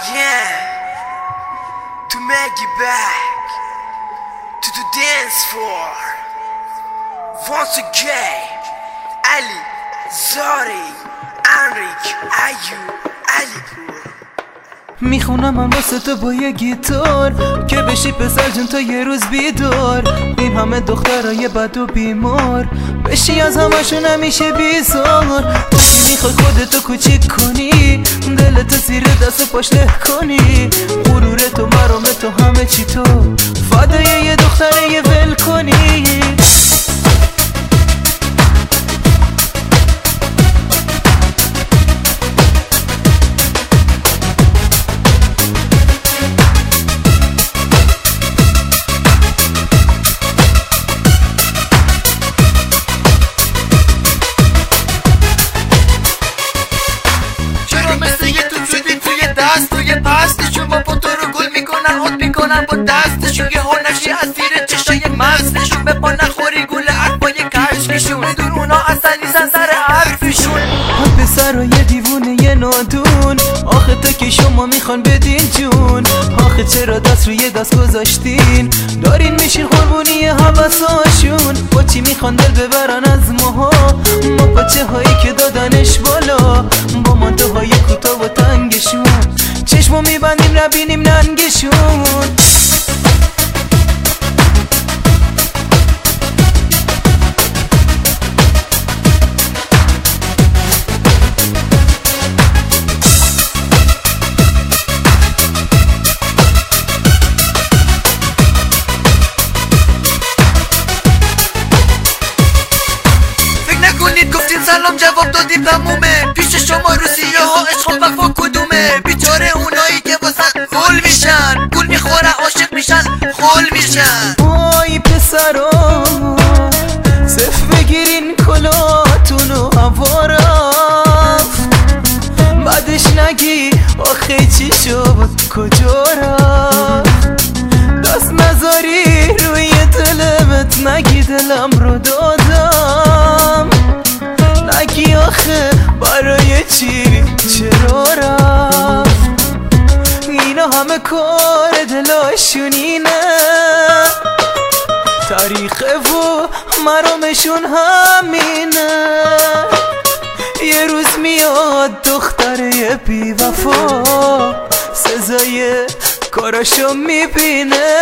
am to make it back to the dance floor once again. Ali, Zari, Enric, Ayub, Alipur. میخونم من واسه تو با یه گیتار که بشی پسر جون تا یه روز بیدار. این همه دخترای بد و بیمار بشی از همشون همیشه بیزار. تو که میخوای خودتو کوچیک کنی، دلتو زیر دست و پاش له کنی، غرورتو مرامتو همه چی تو فدای یه دختره یه ول کنی. توی پستشون با تو رو گل میکنن خود میکنن با دستشون، یه هر نشی از زیر چشای مستشون، به پا نخوری گل عربای کشکشون، بدون اونا اصلا نیستن سر حرفشون. پسرای دیوونه یه نادون، آخه تا که شما میخوان بدین جون، آخه چرا دست روی دست گذاشتین، دارین میشین قربونی حواساشون. با چی میخوان دل ببرن از ماها، ما پاچه هایی که دادنش بالا، با مانتوهای کوتاه و تنگشون، چشمو میبندیم نبینیم ننگشون. سلام جواب دادیم تمومه، پیش شما روسیه ها عشق و وفا کدومه؟ بیچاره اونایی که واسه گل میشن، گل میخورن عاشق میشن خول میشن. وای پسرا صف بگیرین کلاتونو هوا رفت، بعدش نگی آخه چی شد کجا رفت، دست نذاری روی دلمت، نگی دلم رو دادم، نگی آخه برای چی چرا رفت. اینا همه کار دلاشون اینه، تاریخه و مرامشون همینه. یه روز میاد دختره بی وفا، سزای کاراشو میبینه.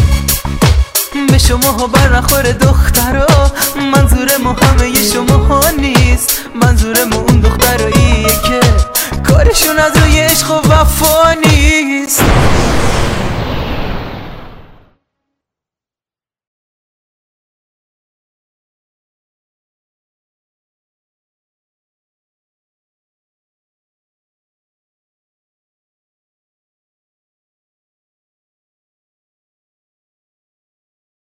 شما ها بر نخور دخترا، منظور ما همه شما ها